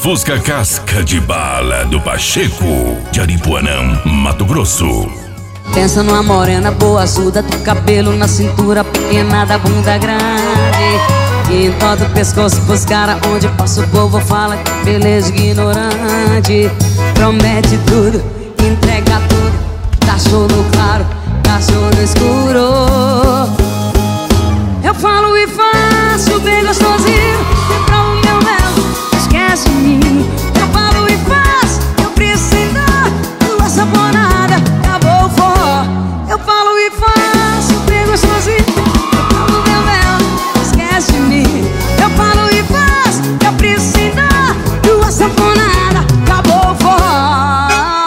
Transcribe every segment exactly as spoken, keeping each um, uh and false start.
Fusca Casca de Bala do Pacheco, de Aripuanã, Mato Grosso. Pensa numa morena boa, azul, do cabelo na cintura, pequena da bunda grande, e em todo o pescoço pros caras, onde passa o povo fala que beleza ignorante. Promete tudo, entrega tudo, dá show no claro, dá show no escuro. Eu falo e faço bem gostosinho, e pra o meu mel, esquece de mim. Eu falo e faço, eu preciso dar tua saponada, acabou o forró. Eu falo e faço bem gostosinho, e pra o meu mel, esquece de mim. Eu falo e faço, eu preciso dar tua saponada, acabou o forró.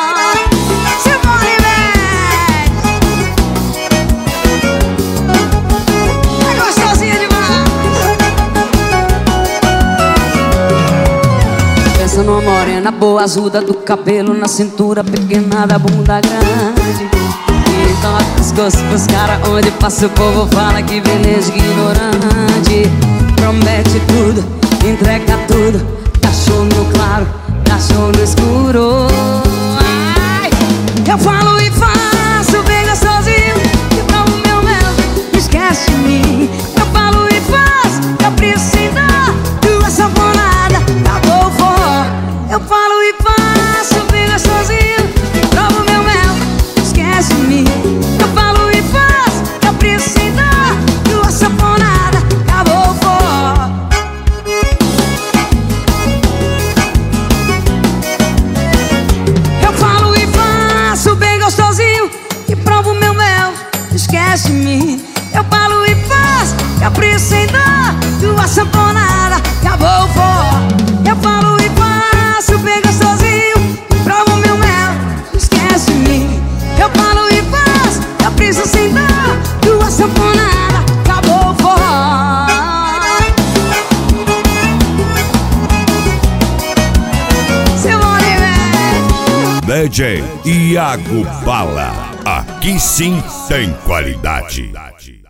Pensa numa morena boa, azuda, do cabelo na cintura, pequena da bunda grande, e então a pescoço pros caras, onde passa o povo fala que beleza ignorante. Promete tudo, entrega tudo, dá show no claro, dá show no escuro. Ai, eu falo e faço bem gostosinho, e pra o meu mel, esquece de mim. Eu falo e faço, eu preciso dar tua saponada, acabou o forró. Eu falo e faço bem gostosinho, e provo meu mel, esquece de mim. Eu falo e faço, eu preciso dar tua saponada, acabou o forró. Eu falo e faço bem gostosinho, e provo meu mel, esquece de mim. Eu falo e faço, eu preciso dar tua saponada, acabou o forró. Eu falo e faço bem gostosinho, provo meu mel, esquece de mim. Eu falo e faço, eu preciso sem dar tua saponada, acabou o forró. Seu Oliver D J Iago Bala, aqui sim tem qualidade.